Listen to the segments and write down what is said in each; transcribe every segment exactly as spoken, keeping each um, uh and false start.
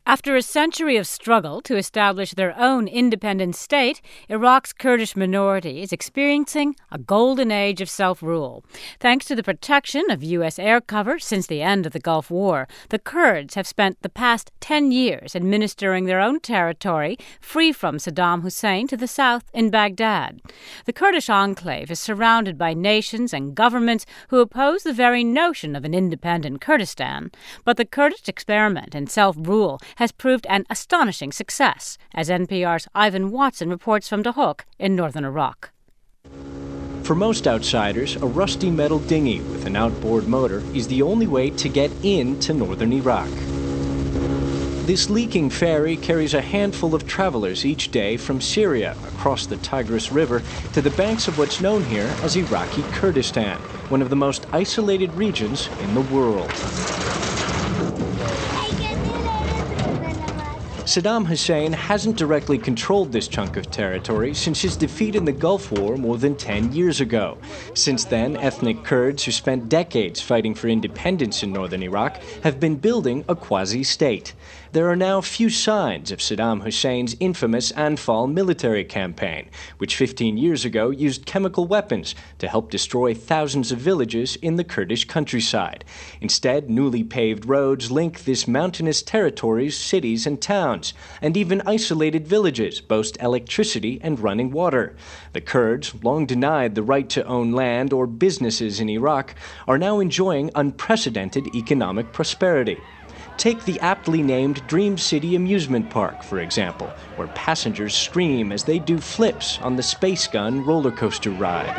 After a century of struggle to establish their own independent state, Iraq's Kurdish minority is experiencing a golden age of self-rule. Thanks to the protection of U S air cover since the end of the Gulf War, the Kurds have spent the past ten years administering their own territory free from Saddam Hussein to the south in Baghdad. The Kurdish enclave is surrounded by nations and governments who oppose the very notion of an independent Kurdistan. But the Kurdish experiment in self-rule has proved an astonishing success, as N P R's Ivan Watson reports from Duhok in northern Iraq. For most outsiders, a rusty metal dinghy with an outboard motor is the only way to get into northern Iraq. This leaking ferry carries a handful of travelers each day from Syria across the Tigris River to the banks of what's known here as Iraqi Kurdistan, one of the most isolated regions in the world. Saddam Hussein hasn't directly controlled this chunk of territory since his defeat in the Gulf War more than ten years ago. Since then, ethnic Kurds who spent decades fighting for independence in northern Iraq have been building a quasi-state. There are now few signs of Saddam Hussein's infamous Anfal military campaign, which fifteen years ago used chemical weapons to help destroy thousands of villages in the Kurdish countryside. Instead, newly paved roads link this mountainous territory's cities and towns, and even isolated villages boast electricity and running water. The Kurds, long denied the right to own land or businesses in Iraq, are now enjoying unprecedented economic prosperity. Take the aptly named Dream City Amusement Park, for example, where passengers scream as they do flips on the Space Gun roller coaster ride.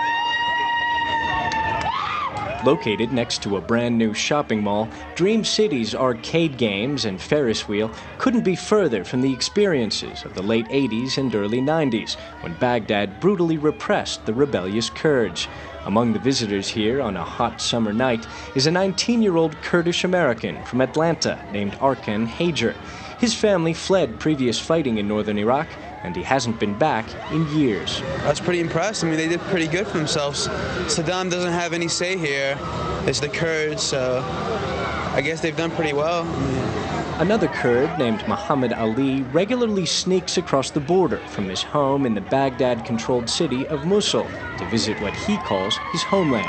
Located next to a brand new shopping mall, Dream City's arcade games and Ferris wheel couldn't be further from the experiences of the late eighties and early nineties, when Baghdad brutally repressed the rebellious Kurds. Among the visitors here on a hot summer night is a nineteen-year-old Kurdish American from Atlanta named Arkan Hajer. His family fled previous fighting in northern Iraq, and he hasn't been back in years. I was pretty impressed. I mean, they did pretty good for themselves. Saddam doesn't have any say here. It's the Kurds, so I guess they've done pretty well. Another Kurd named Muhammad Ali regularly sneaks across the border from his home in the Baghdad-controlled city of Mosul to visit what he calls his homeland.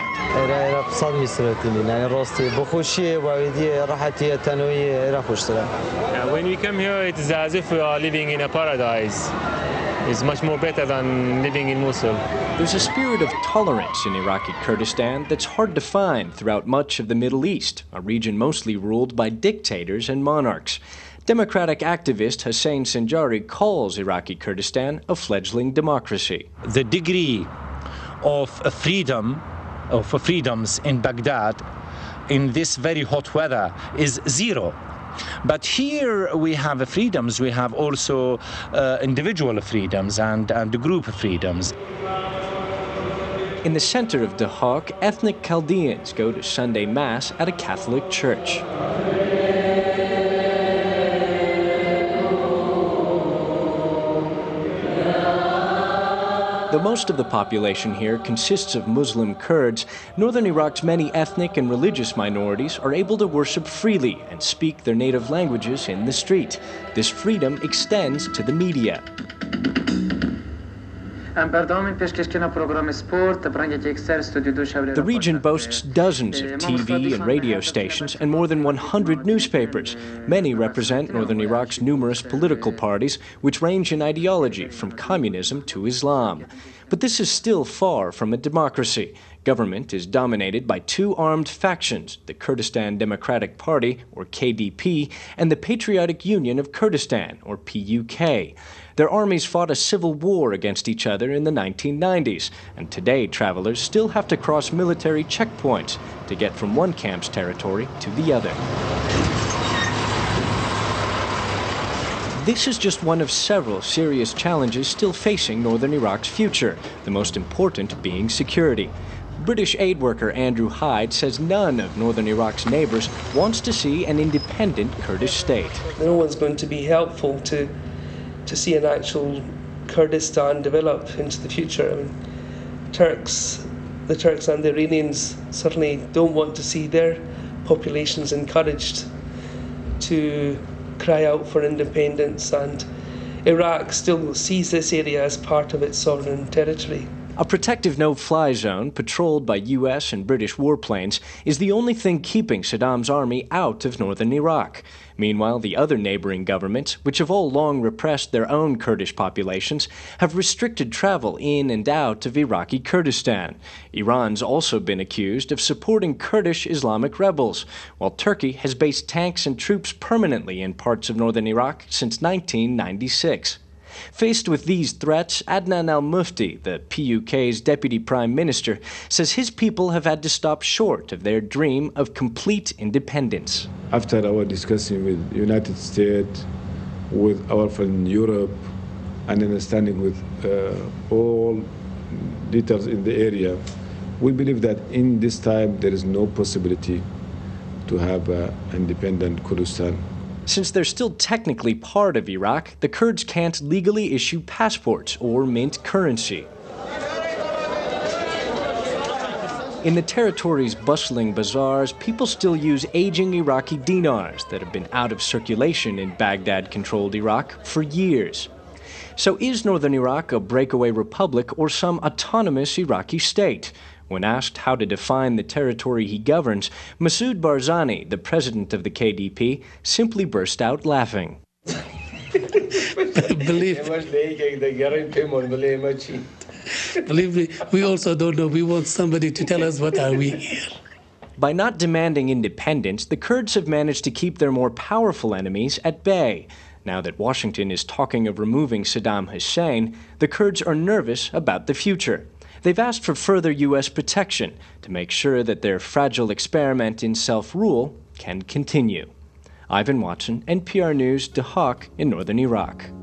When we come here, it is as if we are living in a paradise. It's much more better than living in Mosul. There's a spirit of tolerance in Iraqi Kurdistan that's hard to find throughout much of the Middle East, a region mostly ruled by dictators and monarchs. Democratic activist Hussein Sinjari calls Iraqi Kurdistan a fledgling democracy. The degree of freedom, of freedoms in Baghdad in this very hot weather is zero. But here we have freedoms, we have also uh, individual freedoms and, and group freedoms. In the center of Duhok, ethnic Chaldeans go to Sunday Mass at a Catholic church. Though most of the population here consists of Muslim Kurds, northern Iraq's many ethnic and religious minorities are able to worship freely and speak their native languages in the street. This freedom extends to the media. The region boasts dozens of T V and radio stations and more than one hundred newspapers. Many represent northern Iraq's numerous political parties, which range in ideology from communism to Islam. But this is still far from a democracy. Government is dominated by two armed factions, the Kurdistan Democratic Party, or K D P, and the Patriotic Union of Kurdistan, or P U K. Their armies fought a civil war against each other in the nineteen nineties, and today travelers still have to cross military checkpoints to get from one camp's territory to the other. This is just one of several serious challenges still facing northern Iraq's future, the most important being security. British aid worker Andrew Hyde says none of northern Iraq's neighbors wants to see an independent Kurdish state. No one's going to be helpful to to see an actual Kurdistan develop into the future. I mean, Turks, the Turks and the Iranians certainly don't want to see their populations encouraged to cry out for independence, and Iraq still sees this area as part of its sovereign territory. A protective no-fly zone patrolled by U S and British warplanes is the only thing keeping Saddam's army out of northern Iraq. Meanwhile, the other neighboring governments, which have all long repressed their own Kurdish populations, have restricted travel in and out of Iraqi Kurdistan. Iran's also been accused of supporting Kurdish Islamic rebels, while Turkey has based tanks and troops permanently in parts of northern Iraq since nineteen ninety-six. Faced with these threats, Adnan al-Mufti, the P U K's deputy prime minister, says his people have had to stop short of their dream of complete independence. After our discussing with the United States, with our friend Europe, and understanding with uh, all leaders in the area, we believe that in this time there is no possibility to have an independent Kurdistan. Since they're still technically part of Iraq, the Kurds can't legally issue passports or mint currency. In the territory's bustling bazaars, people still use aging Iraqi dinars that have been out of circulation in Baghdad-controlled Iraq for years. So is northern Iraq a breakaway republic or some autonomous Iraqi state? When asked how to define the territory he governs, Masoud Barzani, the president of the K D P, simply burst out laughing. Believe, believe me, we also don't know. We want somebody to tell us what are we here. By not demanding independence, the Kurds have managed to keep their more powerful enemies at bay. Now that Washington is talking of removing Saddam Hussein, the Kurds are nervous about the future. They've asked for further U S protection to make sure that their fragile experiment in self-rule can continue. Ivan Watson, N P R News, Dahaq in northern Iraq.